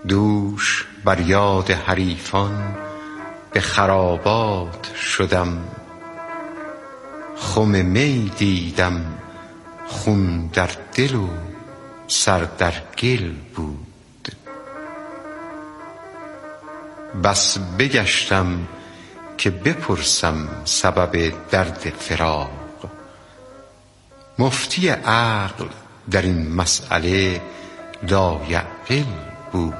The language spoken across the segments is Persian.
دوش بر یاد حریفان به خرابات شدم، خم می دیدم خون در دل و سر در گل بود. بس بگشتم که بپرسم سبب درد فراق، مفتی عقل در این مسئله لایعقل بود.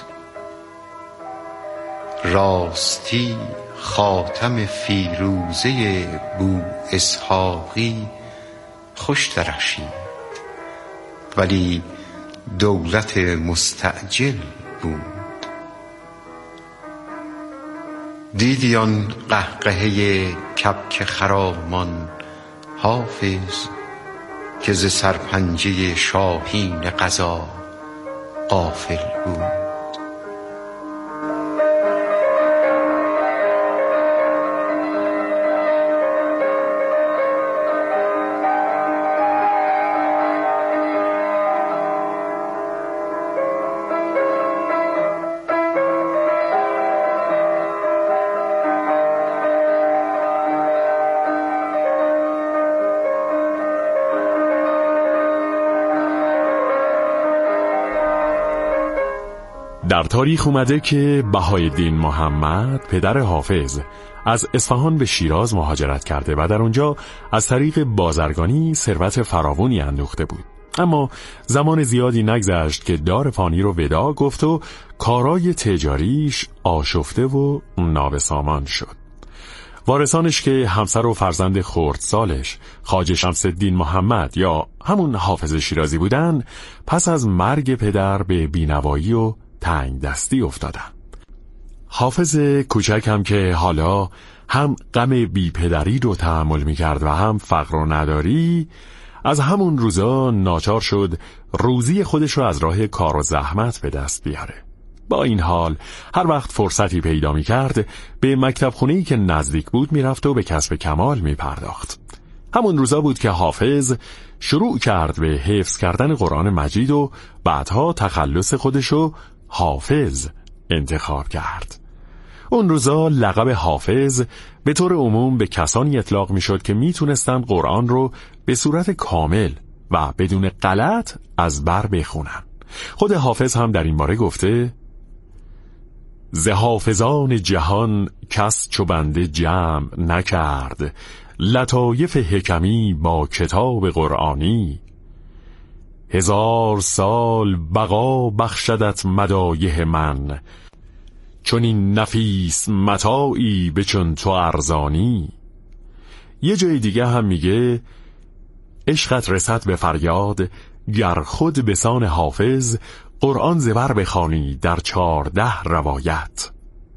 راستی خاتم فیروزه بو اسحاقی خوش درخشید، ولی دولت مستعجل بود. دیدی آن قهقهه کبک خرامان حافظ که ز سرپنجه شاهین قضا غافل بود؟ در تاریخ اومده که بهاءالدین محمد پدر حافظ از اصفهان به شیراز مهاجرت کرده و در اونجا از طریق بازرگانی ثروت فراوانی اندوخته بود. اما زمان زیادی نگذشت که دار فانی رو وداع گفت و کارای تجاریش آشفته و نابسامان شد. وارثانش که همسر و فرزند خردسالش خواجه شمس‌الدین محمد یا همون حافظ شیرازی بودن، پس از مرگ پدر به بینوایی و تنگ دستی افتادن. حافظ کوچک هم که حالا هم غم بی پدری رو تحمل می کرد و هم فقر و نداری، از همون روزا ناچار شد روزی خودش رو از راه کار و زحمت به دست بیاره. با این حال هر وقت فرصتی پیدا می کرد به مکتب خونه‌ای که نزدیک بود می رفت و به کسب کمال می پرداخت. همون روزا بود که حافظ شروع کرد به حفظ کردن قرآن مجید و بعدها تخلص خودشو حافظ انتخاب کرد. اون روزا لقب حافظ به طور عموم به کسانی اطلاق می شد که می تونستند قرآن رو به صورت کامل و بدون غلط از بر بخونن. خود حافظ هم در این باره گفته: ز حافظان جهان کس چو بنده جمع نکرد، لطایف حکمی با کتاب قرآنی. 1000 سال بقا بخشدت مدایح من، چون این نفیس متاعی به چون تو ارزانی. یه جای دیگه هم میگه عشقت رسد به فریاد، گر خود بسان حافظ قرآن زبر بخوانی در 14 روایت.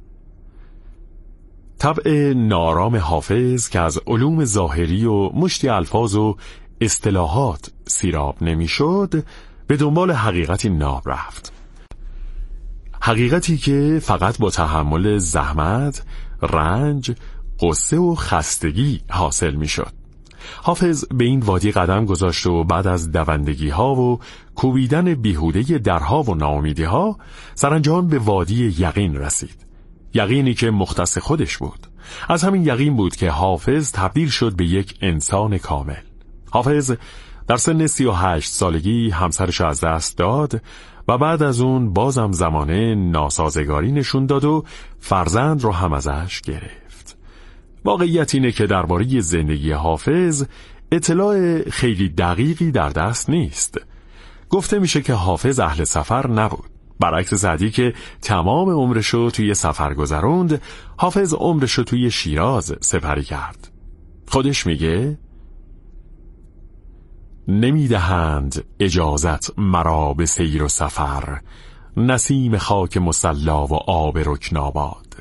طبع نارام حافظ که از علوم ظاهری و مشتی الفاظ و اصطلاحات سیراب نمیشد، به دنبال حقیقتی ناب رفت. حقیقتی که فقط با تحمل زحمت، رنج، غصه و خستگی حاصل میشد. حافظ به این وادی قدم گذاشت و بعد از دوندگی ها و کوبیدن بیهوده درها و ناامیدی ها سرانجام به وادی یقین رسید. یقینی که مختص خودش بود. از همین یقین بود که حافظ تبدیل شد به یک انسان کامل. حافظ در سن 38 سالگی همسرش از دست داد و بعد از اون بازم زمانه ناسازگاری نشون داد و فرزند رو هم ازش گرفت. واقعیت اینه که درباره زندگی حافظ اطلاع خیلی دقیقی در دست نیست. گفته میشه که حافظ اهل سفر نبود. برعکس سعدی که تمام عمرشو توی سفر گذروند، حافظ عمرشو توی شیراز سپری کرد. خودش میگه نمیدهند اجازت مرا به سیر و سفر، نسیم خاک مصلا و آب رکناباد.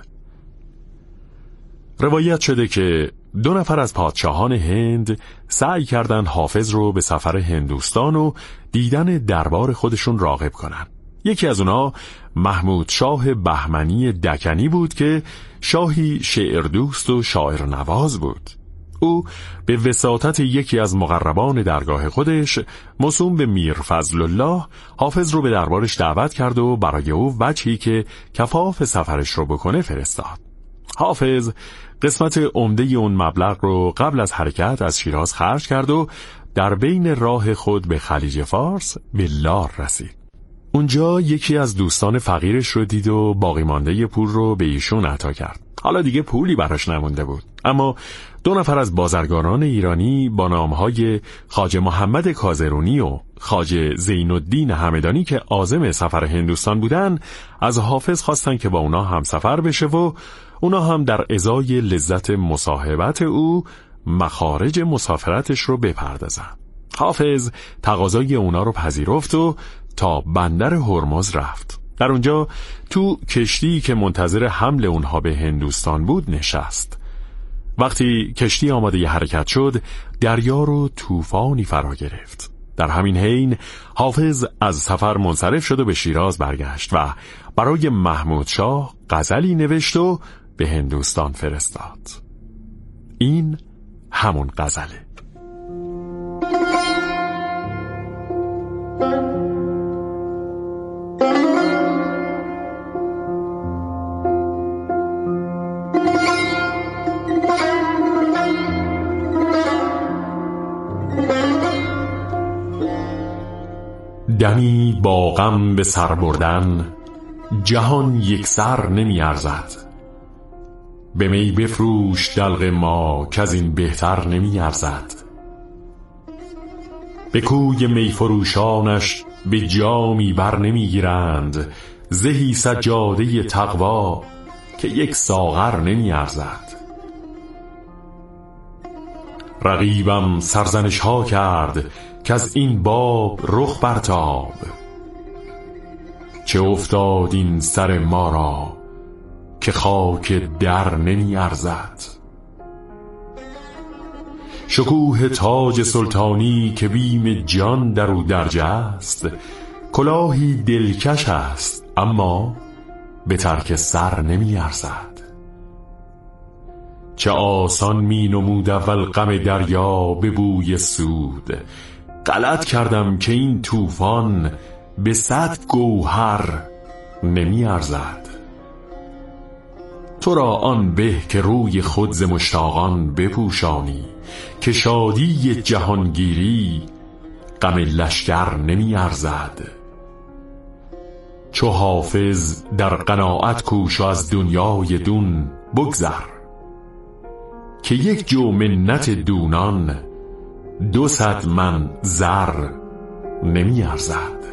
روایت شده که 2 نفر از پادشاهان هند سعی کردند حافظ رو به سفر هندوستان و دیدن دربار خودشون راغب کنن. یکی از اونها محمود شاه بهمنی دکنی بود که شاهی شعر دوست و شاعر نواز بود. او به وساطت یکی از مقربان درگاه خودش موسوم به میر فضل الله حافظ رو به دربارش دعوت کرد و برای او وجهی که کفاف سفرش رو بکنه فرستاد. حافظ قسمت عمده اون مبلغ رو قبل از حرکت از شیراز خرج کرد و در بین راه خود به خلیج فارس به لار رسید. اونجا یکی از دوستان فقیرش رو دید و باقی مانده پول رو به ایشون عطا کرد. حالا دیگه پولی براش نمونده بود، اما 2 نفر از بازرگانان ایرانی با نامهای خواجه محمد کازرونی و خواجه زین الدین همدانی که عازم سفر هندوستان بودن از حافظ خواستن که با اونا هم سفر بشه و اونا هم در ازای لذت مصاحبت او مخارج مسافرتش رو بپردازن. حافظ تقاضای اونا رو پذیرفت و تا بندر هرمز رفت. در اونجا تو کشتی که منتظر حمل اونها به هندوستان بود نشست. وقتی کشتی آماده ی حرکت شد، دریا رو طوفانی فرا گرفت. در همین حین حافظ از سفر منصرف شد و به شیراز برگشت و برای محمود شاه غزلی نوشت و به هندوستان فرستاد. این همون غزله. دمی با غم به سر بردن، جهان یک سر نمی ارزد. به می بفروش دلق ما که از این بهتر نمی ارزد. به کوی می فروشانش به جامی بر نمی گیرند، زهی سجاده تقوا که یک ساغر نمی ارزد. رقیبم سرزنش ها کرد که از این باب رخ برتاب، چه افتاد این سر ما را که خاک در نمی ارزد. شکوه تاج سلطانی که بیم جان در او درج است، کلاهی دلکش است اما به ترک سر نمی ارزد. چه آسان می نمود اول غم دریا به بوی سود، غلط کردم که این طوفان به 100 گوهر نمی ارزد. تو را آن به که روی خود ز مشتاقان بپوشانی، که شادی جهانگیری غم لشکر نمی ارزد. چو حافظ در قناعت کوش و از دنیای دون بگذر، که یک جو منت دونان 200 من زر نمی ارزد.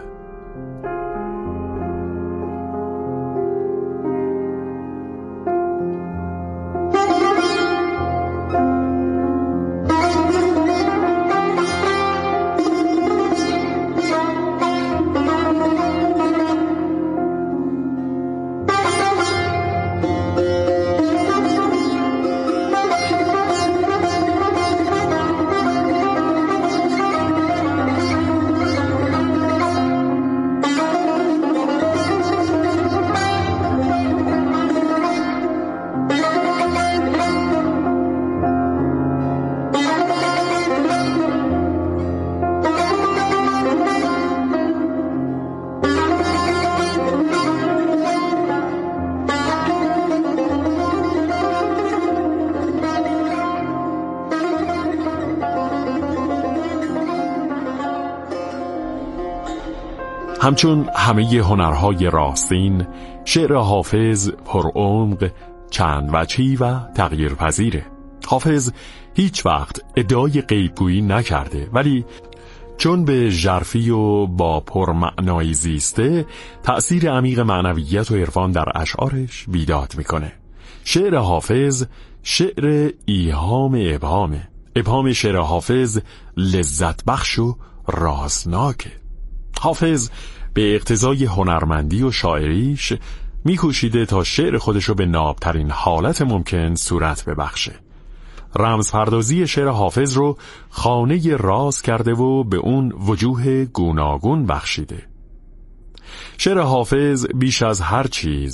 همچون همه هنرهای راستین، شعر حافظ پرعمق، چند وجهی و تغییرپذیره. حافظ هیچ وقت ادعای غیبگویی نکرده، ولی چون به ژرفی و با پرمعنایی زیسته، تأثیر عمیق معنویت و عرفان در اشعارش بیداد میکنه. شعر حافظ شعر ایهام ابهامه. ابهام شعر حافظ لذت بخش و رازناکه. حافظ به اقتضای هنرمندی و شاعریش میکوشیده تا شعر خودشو به نابترین حالت ممکن صورت ببخشه. رمزپردازی شعر حافظ رو خانه راز کرده و به اون وجوه گوناگون بخشیده. شعر حافظ بیش از هر چیز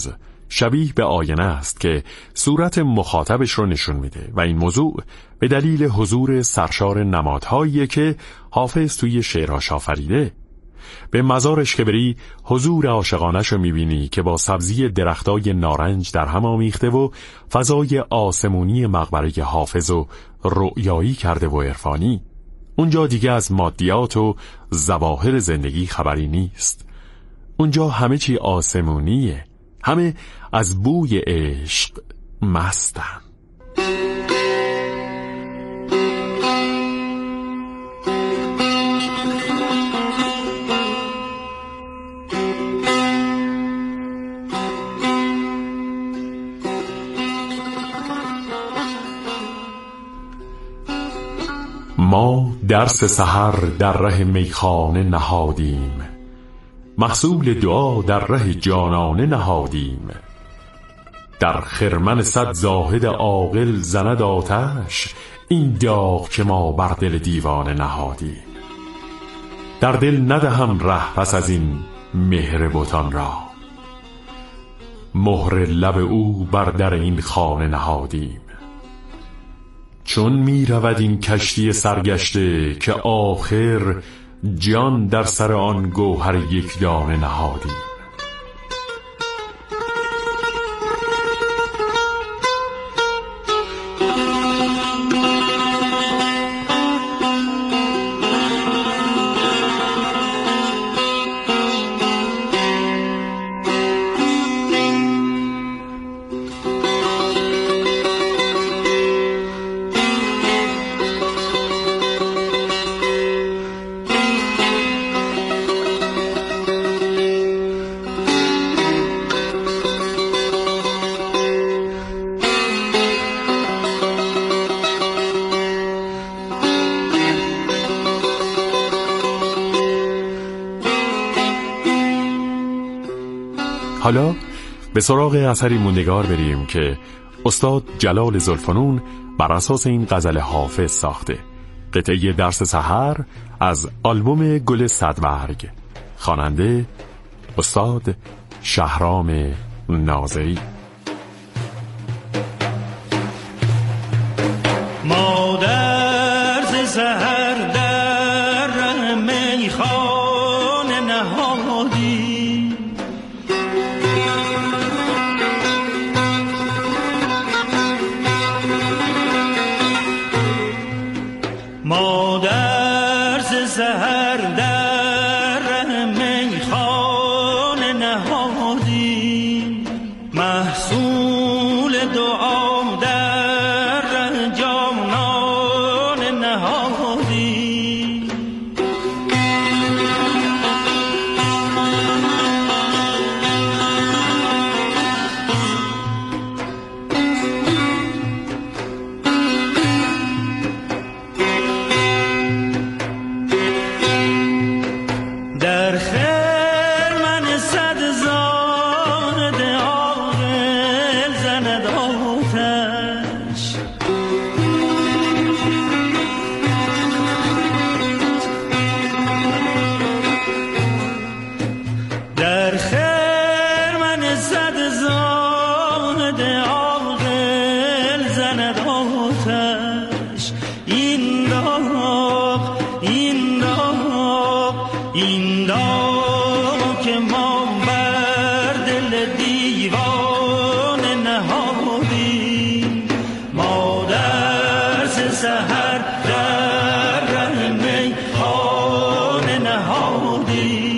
شبیه به آینه است که صورت مخاطبش رو نشون میده و این موضوع به دلیل حضور سرشار نمادهایی که حافظ توی شعرهاش آفریده. به مزارش که بری حضور عاشقانش رو میبینی که با سبزی درختای نارنج در هم آمیخته و فضای آسمونی مقبره حافظ و رؤیایی کرده و عرفانی. اونجا دیگه از مادیات و ظواهر زندگی خبری نیست. اونجا همه چی آسمونیه، همه از بوی عشق مستن. ما درس سحر در ره میخانه نهادیم، محصول دعا در ره جانانه نهادیم. در خرمن صد زاهد عاقل زند آتش، این داغ که ما بر دل دیوانه نهادیم. در دل ندهم ره پس از این مهر بتان را، مهر لب او بر در این خانه نهادیم. چون می رود این کشتی سرگشته که آخر جان در سر آن گوهر یک دانه نهادیم. حالا به سراغ اثری موندگار بریم که استاد جلال ذوالفنون بر اساس این غزل حافظ ساخته. قطعه درس سحر از آلبوم گل صدبرگ. خواننده استاد شهرام ناظری. ما درس سحر در ره میخانه نهادیم، ما درس سحر در ره میخانه نهادیم، محصول دعا در ره جانانه نهادیم. در خرمن صد زاهد عاقل زند آتش، در خرمن صد زاهد عاقل زند آتش. این داغ این داغ این داغ که ما بر دل دیوانه نهادیم، ما درس سحر در ره میخانه نهادیم،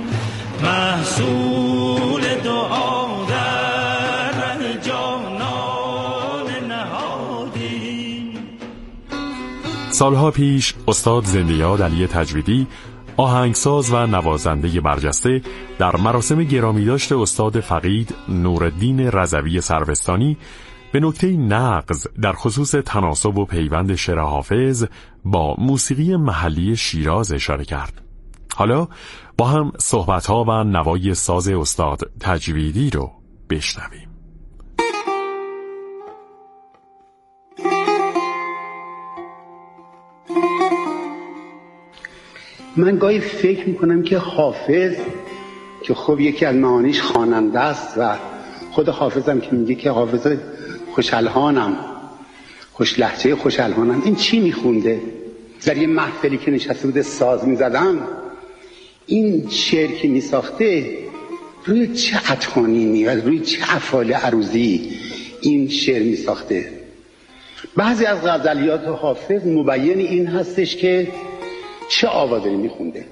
محصول دعا در ره جانانه نهادیم. سالها پیش استاد زنده‌یاد علی تجویدی، آهنگساز و نوازنده برجسته، در مراسم گرامیداشت استاد فقید نورالدین رضوی سروستانی به نکته نغز در خصوص تناسب و پیوند شعر حافظ با موسیقی محلی شیراز اشاره کرد. حالا با هم صحبت‌ها و نوای ساز استاد تجویدی رو بشنویم. من گاهی فکر میکنم که حافظ که خب یکی از معانیش خواننده است و خود حافظم که میگه که حافظ خوشالهانم، خوش لهجه خوشالهانم، این چی میخونده؟ در یه محفلی که نشسته بوده ساز میزدم، این شعر که میساخته روی چه اطانینی و روی چه افعال عروضی این شعر میساخته. بعضی از غزلیات حافظ مبین این هستش که چه آوازی میخونده.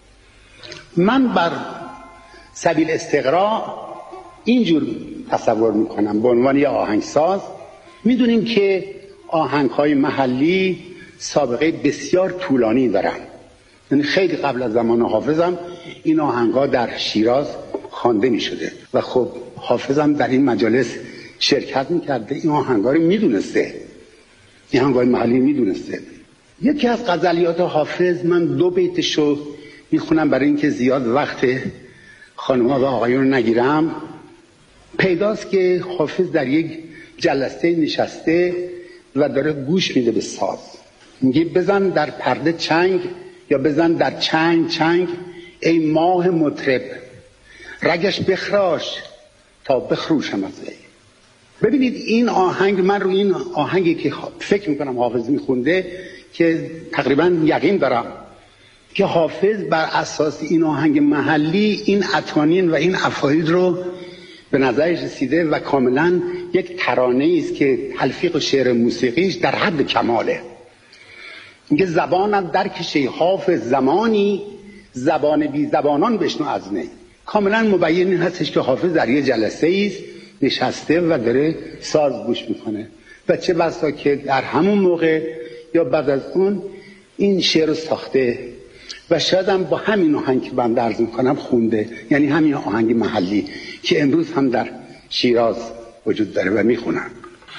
من بر سبیل استقراء اینجور تصور میکنم، به عنوان یه آهنگساز میدونیم که آهنگ‌های محلی سابقه بسیار طولانی دارن، یعنی خیلی قبل از زمان حافظم این آهنگ‌ها در شیراز خوانده میشده و خب حافظم در این مجالس شرکت میکرده، این آهنگ‌ها رو میدونسته، این آهنگ‌های محلی میدونسته. یکی از غزلیات حافظ من 2 بیتشو میخونم برای اینکه زیاد وقت خانم‌ها و آقایون رو نگیرم. پیداست که حافظ در یک جلسه نشسته و داره گوش میده به ساز. میگه بزن در پرده چنگ یا بزن در چنگ چنگ ای ماه مطرب، رگش بخراش تا بخروشم از وی. ببینید این آهنگ، من روی این آهنگی که فکر میکنم حافظ میخونده که تقریبا یقین دارم که حافظ بر اساس این آهنگ محلی این اطانین و این افعال رو به نظرش رسیده و کاملا یک ترانه است که تلفیق شعر موسیقیش در حد کماله. میگه زبانم در کشی حافظ زمانی، زبان بی زبانان بشنو از نی. کاملا مبین هستش که حافظ در یه جلسه است نشسته و داره ساز گوش میکنه و چه بسا که در همون موقع یا بعد از اون این شعر رو ساخته و شاید هم با همین آهنگ که من عرض میکنم خونده، یعنی همین آهنگ محلی که امروز هم در شیراز وجود داره و میخونن.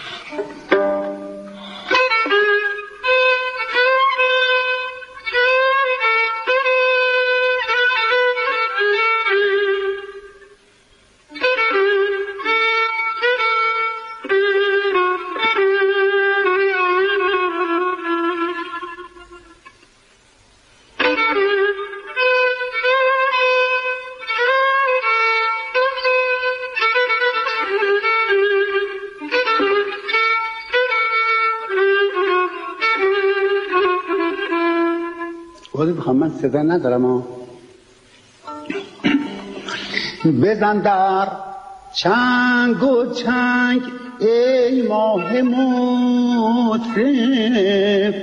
من صدا ندارم. بزن در چنگ و چنگ ای ماه مطرب،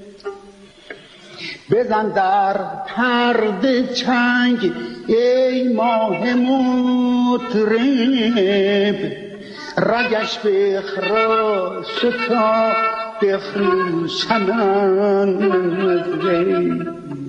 بزن در پرده چنگ ای ماه مطرب، رگش بخراش تا بخروشم از وی.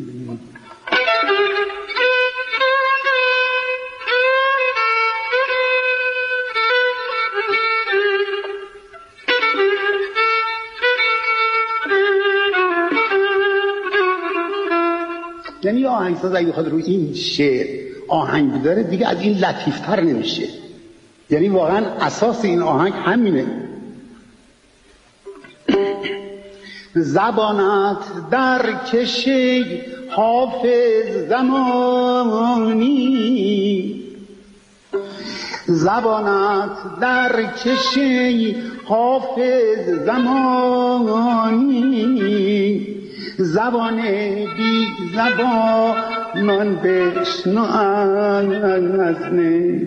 یعنی آهنگساز اگه بخواد روی این شعر آهنگ بداره دیگه از این لطیفتر نمیشه. یعنی واقعا اساس این آهنگ همینه. زبانت در کشی حافظ زمانی، زبانت در کشی حافظ زمانی، زبان بی زبانان بشنو از نی.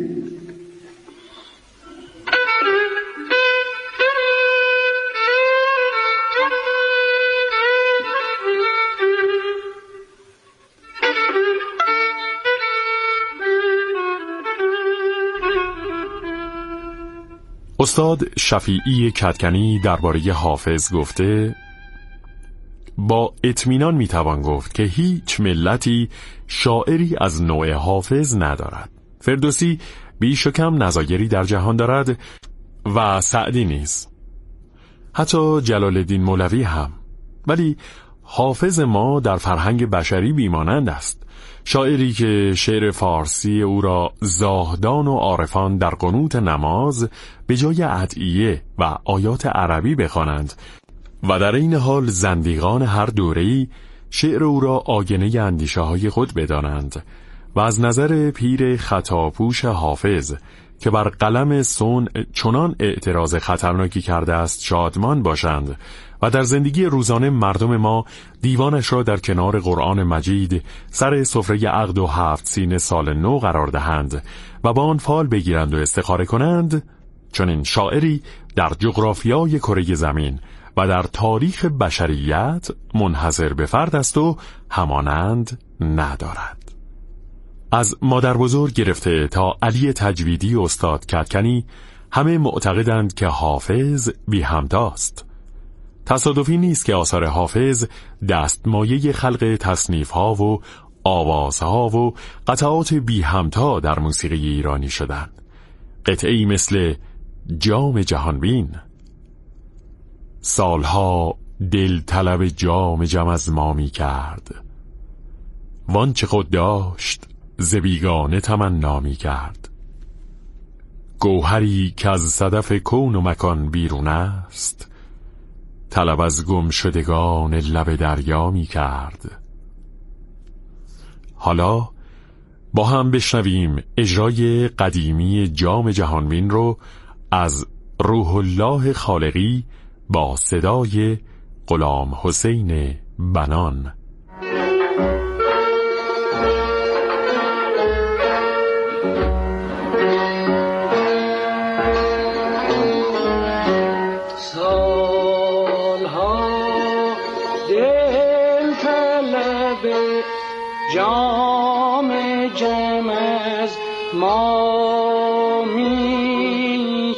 استاد شفیعی کدکنی درباره حافظ گفته با اطمینان میتوان گفت که هیچ ملتی شاعری از نوع حافظ ندارد. فردوسی بیش و کم نظایری در جهان دارد و سعدی نیز، حتی جلال الدین مولوی هم، ولی حافظ ما در فرهنگ بشری بیمانند است. شاعری که شعر فارسی او را زاهدان و عارفان در قنوت نماز به جای ادعیه و آیات عربی بخوانند و در این حال زندیقان هر دوره‌ای شعر او را آینه اندیشه‌های خود بدانند و از نظر پیر خطاپوش حافظ که بر قلم صنع چنان اعتراض خطرناکی کرده است شادمان باشند و در زندگی روزانه مردم ما دیوانش را در کنار قرآن مجید سر سفره عقد و 7 سین سال نو قرار دهند و با آن فال بگیرند و استخاره کنند، چنین شاعری در جغرافیای کره زمین و در تاریخ بشریت منحصر به فرد است و همانند ندارد. از مادر بزرگ گرفته تا علی تجویدی و استاد کدکنی همه معتقدند که حافظ بی همتاست. تصادفی نیست که آثار حافظ دستمایه خلق تصنیف‌ها و آوازها و قطعات بی همتا در موسیقی ایرانی شدند. قطعه‌ای مثل جام جهانبین: سالها دل طلب جام جم از ما می کرد، وانچه خود داشت ز بیگانه تمنا می کرد. گوهری که از صدف کون و مکان بیرون است، طلب از گم شدگان لب دریا می کرد. حالا با هم بشنویم اجرای قدیمی جام جهانبین رو از روح الله خالقی با صدای غلام حسین بنان. جام جم از ما می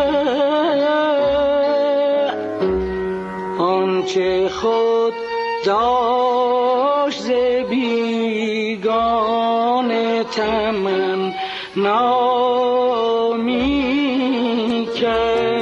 کرد، آنچه خود داشت ز بیگانه تمنا می کرد.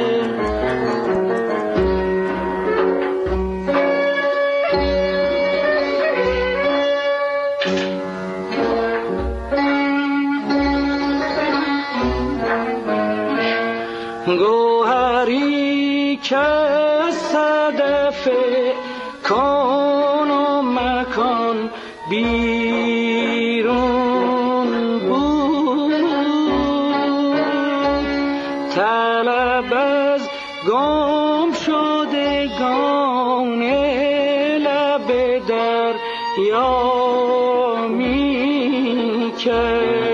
گوهری که صدف کون و مکان بیرون بود، طلب از گم شدگان لب دریا می کرد.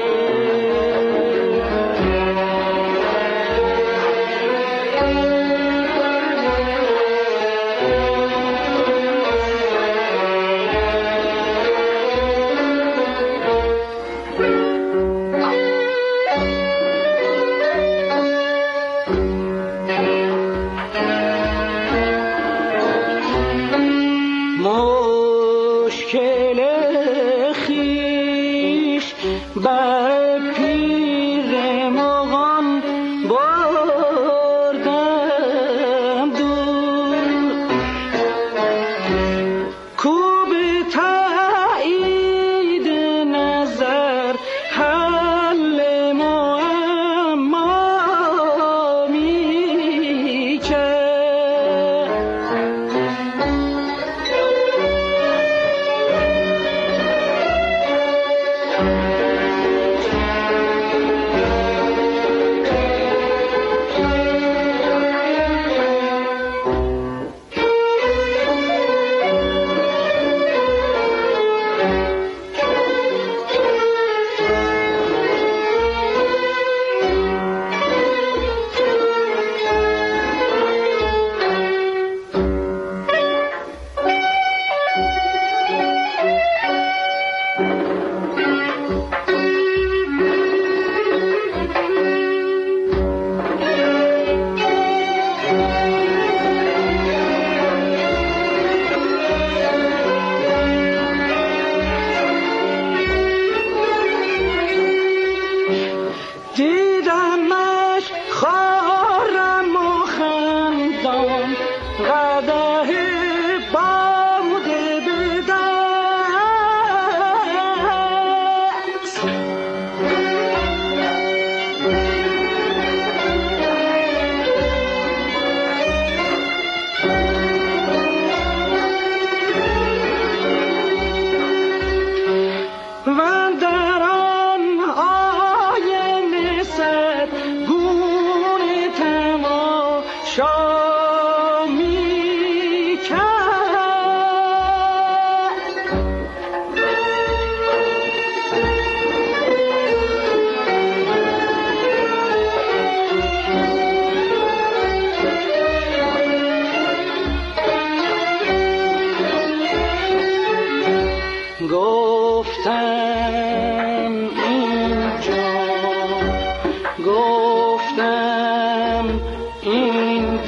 گفتم این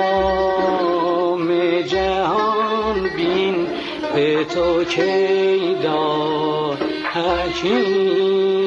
جام جهان بین به تو کی داد حکیم.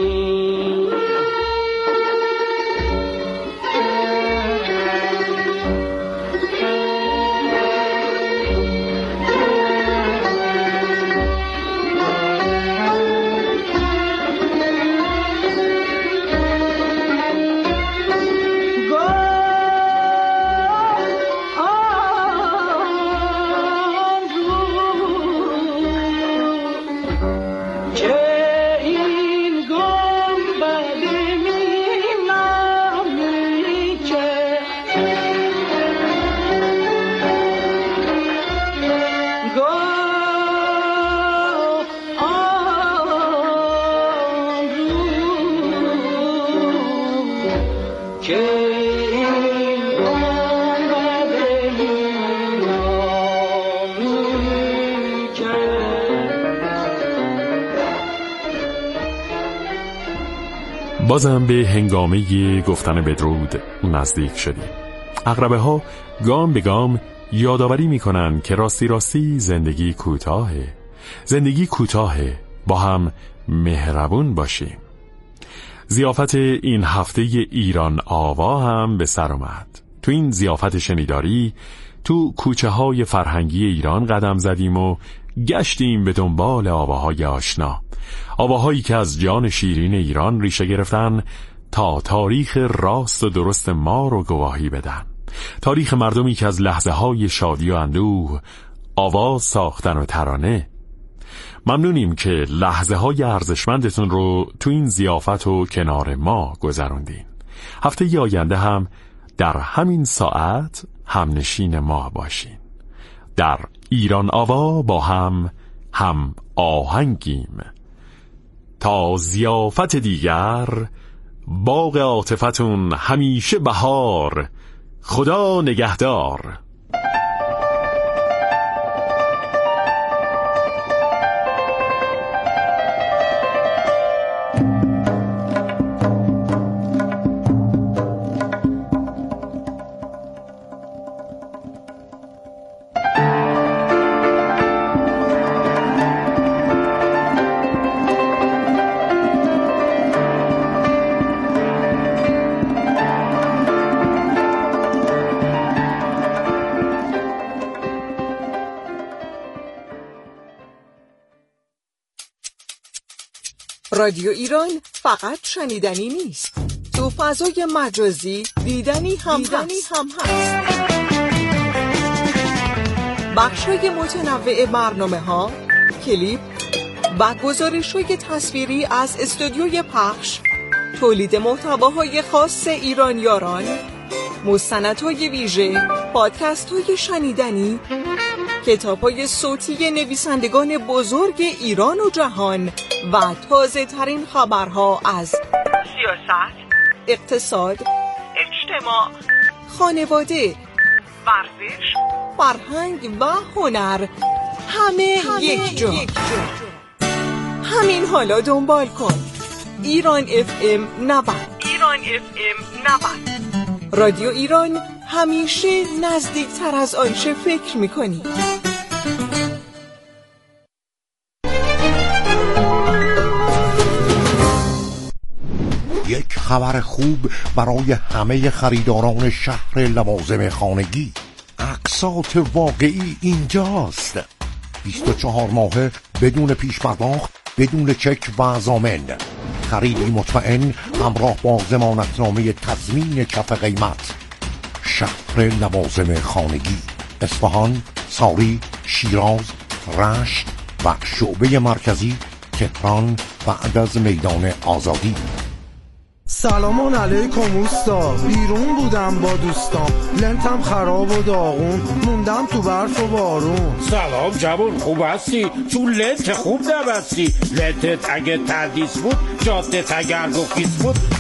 بازم به هنگامه گفتن بدرود نزدیک شدیم. عقربه ها گام به گام یادآوری میکنن که راستی زندگی کوتاهه، با هم مهربون باشیم. ضیافت این هفته ایران آوا هم به سر اومد. تو این ضیافت شنیداری تو کوچه های فرهنگی ایران قدم زدیم و گشتیم به دنبال آواهای آشنا، آواهایی که از جان شیرین ایران ریشه گرفتن تا تاریخ راست و درست ما رو گواهی بدن. تاریخ مردمی که از لحظه های شادی و اندوه آواز ساختن و ترانه. ممنونیم که لحظه های ارزشمندتون رو تو این ضیافت و کنار ما گذروندین. هفته آینده هم در همین ساعت همنشین ما باشین. در ایران آوا با هم آهنگیم. تا ضیافت دیگر، باغ عاطفتون همیشه بهار. خدا نگهدار. رادیو ایران فقط شنیدنی نیست، تو فضای مجازی دیدنی هم هست. بخشای متنوع برنامه‌ها، کلیپ و گزارش‌های تصویری از استودیوی پخش، تولید محتواهای خاص ایرانیاران، مستندهای ویژه، پادکست‌های شنیدنی، کتاب‌های صوتی نویسندگان بزرگ ایران و جهان و تازه ترین خبرها از سیاست، اقتصاد، اجتماع، خانواده، ورزش، فرهنگ و هنر، همه یک جا. همین حالا دنبال کن. ایران FM 90. رادیو ایران، همیشه نزدیکتر از آنچه فکر می‌کنی. یک خبر خوب برای همه خریداران شهر لوازم خانگی. اقساط واقعی اینجاست. 24 ماهه بدون پیش پرداخت، بدون چک و ضامن. خریدی مطمئن همراه با ضمانتنامه تضمین کف قیمت. شهر لوازم خانگی، اصفهان، ساری، شیراز، رشت و شعبه مرکزی تهران بعد از میدان آزادی. سلامان علیکم اوستا، بیرون بودم با دوستام، لنتم خراب و داغون، موندم تو برف و بارون. سلام جوون، خوب هستی؟ تو لنت خوب نبستی. لنتت اگه تردیس بود، جادت اگر گفیس بود،